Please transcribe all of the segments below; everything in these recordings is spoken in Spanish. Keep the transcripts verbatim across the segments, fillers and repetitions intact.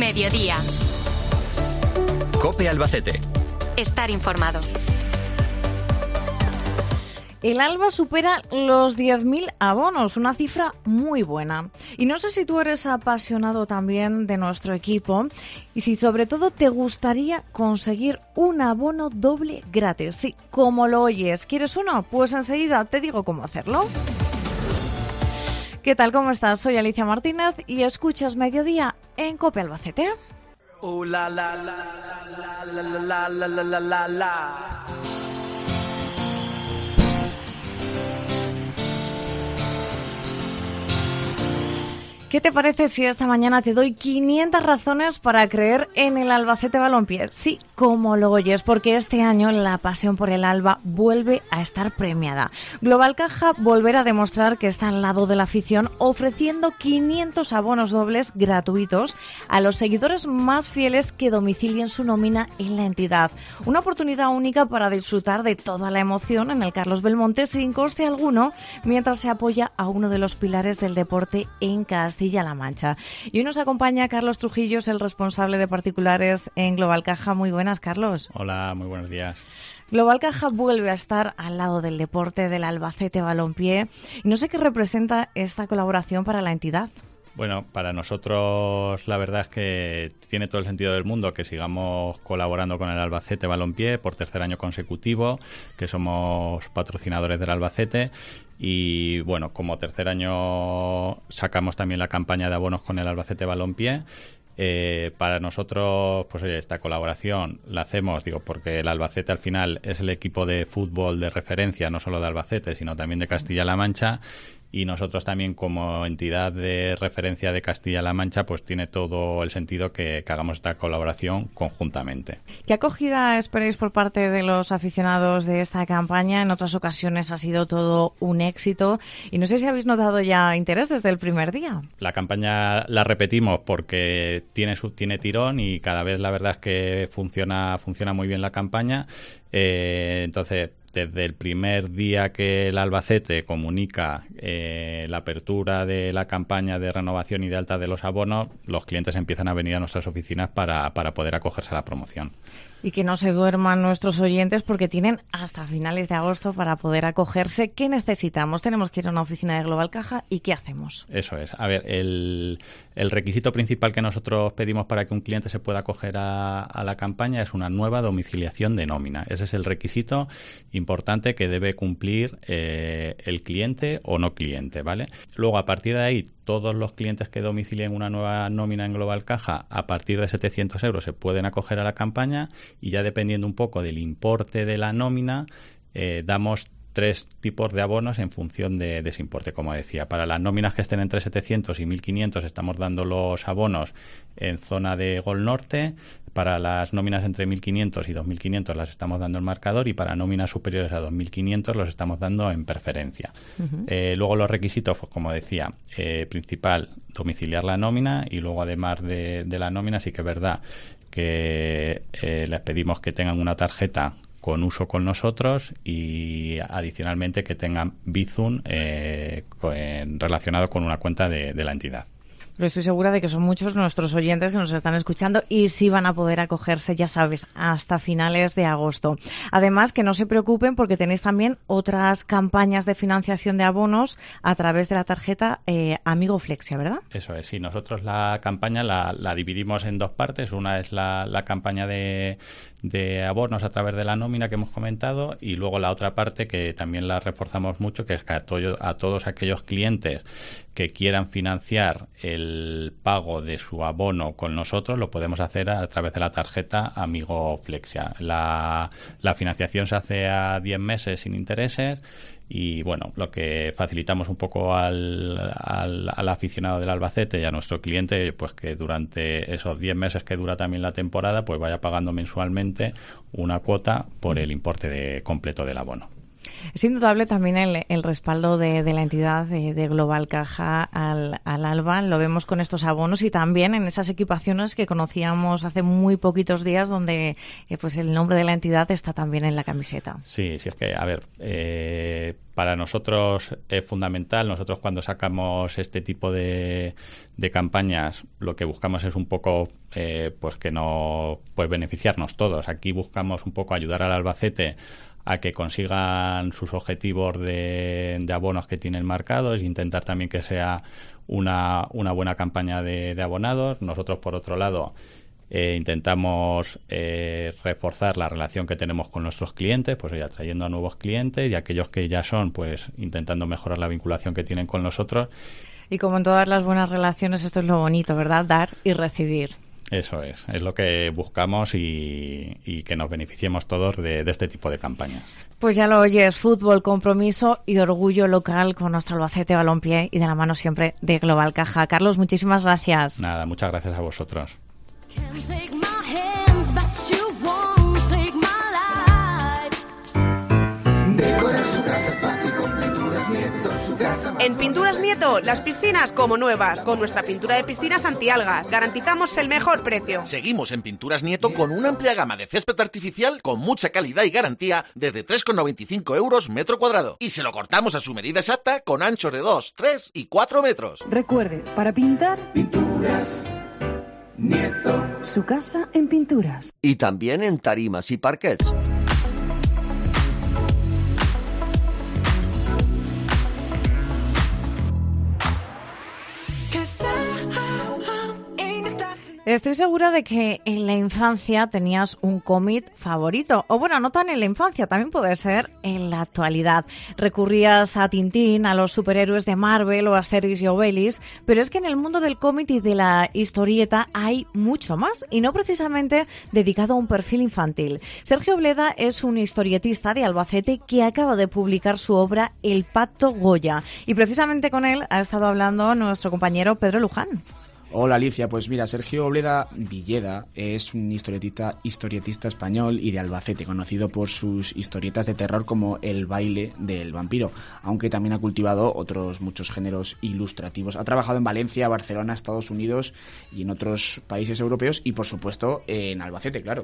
Mediodía. COPE Albacete. Estar informado. El Alba supera los diez mil abonos, una cifra muy buena. Y no sé si tú eres apasionado también de nuestro equipo y si sobre todo te gustaría conseguir un abono doble gratis. Sí, como lo oyes. ¿Quieres uno? Pues enseguida te digo cómo hacerlo. ¿Qué tal? ¿Cómo estás? Soy Alicia Martínez y escuchas Mediodía en COPE Albacete. Uh, la, la, la, la, la, la, la, la, la, la, la. ¿Qué te parece si esta mañana te doy quinientas razones para creer en el Albacete Balompié? Sí, como lo oyes, porque este año la pasión por el Alba vuelve a estar premiada. Global Caja volverá a demostrar que está al lado de la afición, ofreciendo quinientos abonos dobles gratuitos a los seguidores más fieles que domicilien su nómina en la entidad. Una oportunidad única para disfrutar de toda la emoción en el Carlos Belmonte sin coste alguno, mientras se apoya a uno de los pilares del deporte en Castilla La Mancha. Y hoy nos acompaña Carlos Trujillos, el responsable de particulares en Global Caja. Muy buenas, Carlos. Hola, muy buenos días. Global Caja vuelve a estar al lado del deporte del Albacete Balompié. Y no sé qué representa esta colaboración para la entidad. Bueno, para nosotros la verdad es que tiene todo el sentido del mundo que sigamos colaborando con el Albacete Balompié por tercer año consecutivo, que somos patrocinadores del Albacete. Y bueno, como tercer año sacamos también la campaña de abonos con el Albacete Balompié. Eh, para nosotros, pues oye, esta colaboración la hacemos, digo, porque el Albacete al final es el equipo de fútbol de referencia, no solo de Albacete, sino también de Castilla-La Mancha. Y nosotros también, como entidad de referencia de Castilla-La Mancha, pues tiene todo el sentido que, que hagamos esta colaboración conjuntamente. ¿Qué acogida esperáis por parte de los aficionados de esta campaña? En otras ocasiones ha sido todo un éxito. Y no sé si habéis notado ya interés desde el primer día. La campaña la repetimos porque tiene, su, tiene tirón y cada vez la verdad es que funciona, funciona muy bien la campaña. Eh, entonces... Desde el primer día que el Albacete comunica eh, la apertura de la campaña de renovación y de alta de los abonos, los clientes empiezan a venir a nuestras oficinas para, para poder acogerse a la promoción. Y que no se duerman nuestros oyentes porque tienen hasta finales de agosto para poder acogerse. ¿Qué necesitamos? Tenemos que ir a una oficina de Global Caja y ¿qué hacemos? Eso es. A ver, el, el requisito principal que nosotros pedimos para que un cliente se pueda acoger a, a la campaña es una nueva domiciliación de nómina. Ese es el requisito importante que debe cumplir eh, el cliente o no cliente, ¿vale? Luego, a partir de ahí, todos los clientes que domicilien una nueva nómina en Global Caja a partir de setecientos euros se pueden acoger a la campaña y ya dependiendo un poco del importe de la nómina eh, damos tres tipos de abonos en función de, de ese importe, como decía. Para las nóminas que estén entre setecientos y mil quinientos estamos dando los abonos en zona de Gol Norte. Para las nóminas entre mil quinientos y dos mil quinientos las estamos dando en marcador y para nóminas superiores a dos mil quinientos los estamos dando en preferencia. Uh-huh. Eh, luego los requisitos, pues, como decía, eh, principal, domiciliar la nómina y luego además de, de la nómina sí que es verdad que eh, les pedimos que tengan una tarjeta con uso con nosotros y adicionalmente que tengan Bizum eh, con, relacionado con una cuenta de, de la entidad. Pero estoy segura de que son muchos nuestros oyentes que nos están escuchando y sí van a poder acogerse, ya sabes, hasta finales de agosto. Además, que no se preocupen porque tenéis también otras campañas de financiación de abonos a través de la tarjeta eh, Amigo Flexia, ¿verdad? Eso es, sí. Nosotros la campaña la, la dividimos en dos partes. Una es la, la campaña de, de abonos a través de la nómina que hemos comentado y luego la otra parte que también la reforzamos mucho, que es que a, to- a todos aquellos clientes que quieran financiar el pago de su abono con nosotros lo podemos hacer a través de la tarjeta Amigo Flexia. La, la financiación se hace a diez meses sin intereses y bueno, lo que facilitamos un poco al, al, al aficionado del Albacete y a nuestro cliente, pues que durante esos diez meses que dura también la temporada, pues vaya pagando mensualmente una cuota por el importe de, completo del abono. Es indudable también el, el respaldo de, de la entidad de, de Global Caja al, al Alba. Lo vemos con estos abonos y también en esas equipaciones que conocíamos hace muy poquitos días, donde eh, pues el nombre de la entidad está también en la camiseta. Sí, sí, es que, a ver, eh, para nosotros es fundamental. Nosotros cuando sacamos este tipo de, de campañas, lo que buscamos es un poco eh, pues que no pues beneficiarnos todos. Aquí buscamos un poco ayudar al Albacete a que consigan sus objetivos de, de abonos que tienen marcados e intentar también que sea una, una buena campaña de, de abonados. Nosotros, por otro lado, eh, intentamos eh, reforzar la relación que tenemos con nuestros clientes, pues ya trayendo a nuevos clientes, y aquellos que ya son, pues intentando mejorar la vinculación que tienen con nosotros. Y como en todas las buenas relaciones, esto es lo bonito, ¿verdad? Dar y recibir. Eso es, es lo que buscamos y, y que nos beneficiemos todos de, de este tipo de campañas. Pues ya lo oyes, fútbol, compromiso y orgullo local con nuestro Albacete Balompié y de la mano siempre de Global Caja. Carlos, muchísimas gracias. Nada, muchas gracias a vosotros. En Pinturas Nieto, las piscinas como nuevas. Con nuestra pintura de piscinas antialgas garantizamos el mejor precio. Seguimos en Pinturas Nieto con una amplia gama de césped artificial con mucha calidad y garantía desde tres con noventa y cinco euros metro cuadrado. Y se lo cortamos a su medida exacta con anchos de dos, tres y cuatro metros. Recuerde, para pintar, Pinturas Nieto. Su casa en pinturas. Y también en tarimas y parquets. Estoy segura de que en la infancia tenías un cómic favorito. O bueno, no tan en la infancia, también puede ser en la actualidad. Recurrías a Tintín, a los superhéroes de Marvel o a Asterix y Obelix, pero es que en el mundo del cómic y de la historieta hay mucho más, y no precisamente dedicado a un perfil infantil. Sergio Obleda es un historietista de Albacete que acaba de publicar su obra El Pacto Goya, y precisamente con él ha estado hablando nuestro compañero Pedro Luján. Hola Alicia, pues mira, Sergio Obleda Villeda es un historietista, historietista español y de Albacete, conocido por sus historietas de terror como El baile del vampiro, aunque también ha cultivado otros muchos géneros ilustrativos. Ha trabajado en Valencia, Barcelona, Estados Unidos y en otros países europeos y por supuesto en Albacete, claro.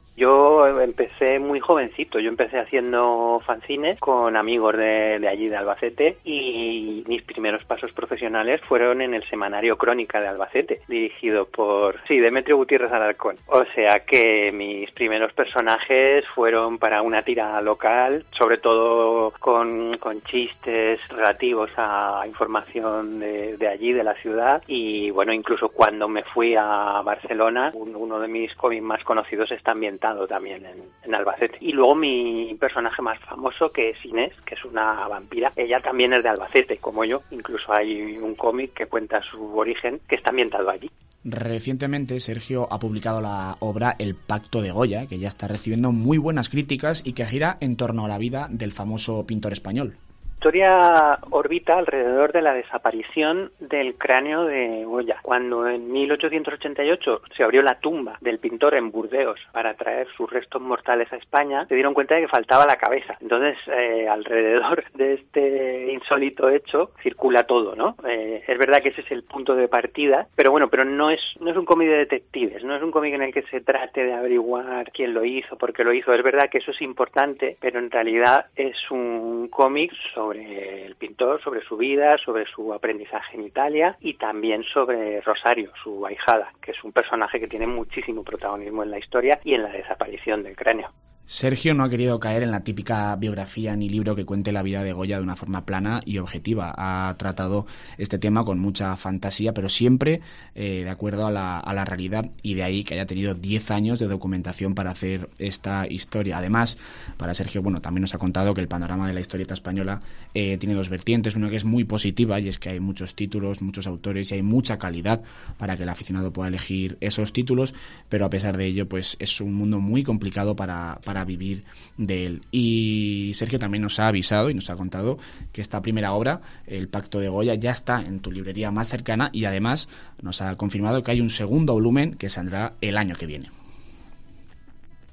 Yo empecé muy jovencito, yo empecé haciendo fanzines con amigos de, de allí de Albacete, y mis primeros pasos profesionales fueron en el semanario Crónica de Albacete, dirigido por, sí, Demetrio Gutiérrez Alarcón. O sea que mis primeros personajes fueron para una tira local, sobre todo con, con chistes relativos a información de, de allí, de la ciudad, y bueno, incluso cuando me fui a Barcelona, un, uno de mis cómics más conocidos está ambientado también en, en Albacete. Y luego mi personaje más famoso, que es Inés, que es una vampira, ella también es de Albacete, como yo. Incluso hay un cómic que cuenta su origen, que está ambientado allí. Recientemente Sergio ha publicado la obra El Pacto de Goya, que ya está recibiendo muy buenas críticas y que gira en torno a la vida del famoso pintor español. La historia orbita alrededor de la desaparición del cráneo de Goya. Cuando en mil ochocientos ochenta y ocho se abrió la tumba del pintor en Burdeos para traer sus restos mortales a España, se dieron cuenta de que faltaba la cabeza. Entonces, eh, alrededor de este insólito hecho circula todo, ¿no? Eh, es verdad que ese es el punto de partida, pero bueno, pero no es no es un cómic de detectives, no es un cómic en el que se trate de averiguar quién lo hizo, por qué lo hizo. Es verdad que eso es importante, pero en realidad es un cómic sobre sobre el pintor, sobre su vida, sobre su aprendizaje en Italia y también sobre Rosario, su ahijada, que es un personaje que tiene muchísimo protagonismo en la historia y en la desaparición del cráneo. Sergio no ha querido caer en la típica biografía ni libro que cuente la vida de Goya de una forma plana y objetiva. Ha tratado este tema con mucha fantasía, pero siempre eh, de acuerdo a la, a la realidad, y de ahí que haya tenido diez años de documentación para hacer esta historia. Además, para Sergio, bueno, también nos ha contado que el panorama de la historieta española eh, tiene dos vertientes. Una que es muy positiva, y es que hay muchos títulos, muchos autores y hay mucha calidad para que el aficionado pueda elegir esos títulos, pero a pesar de ello, pues es un mundo muy complicado para, para para vivir de él. Y Sergio también nos ha avisado y nos ha contado que esta primera obra, El Pacto de Goya, ya está en tu librería más cercana, y además nos ha confirmado que hay un segundo volumen que saldrá el año que viene.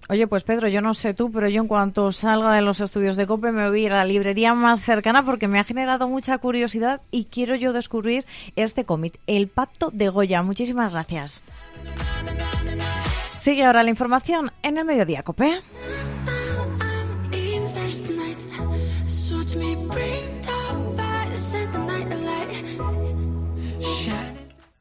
Oye, pues Pedro, yo no sé tú, pero yo en cuanto salga de los estudios de COPE me voy a ir a la librería más cercana porque me ha generado mucha curiosidad y quiero yo descubrir este cómic, El Pacto de Goya. Muchísimas gracias. Sigue ahora la información en el Mediodía COPE.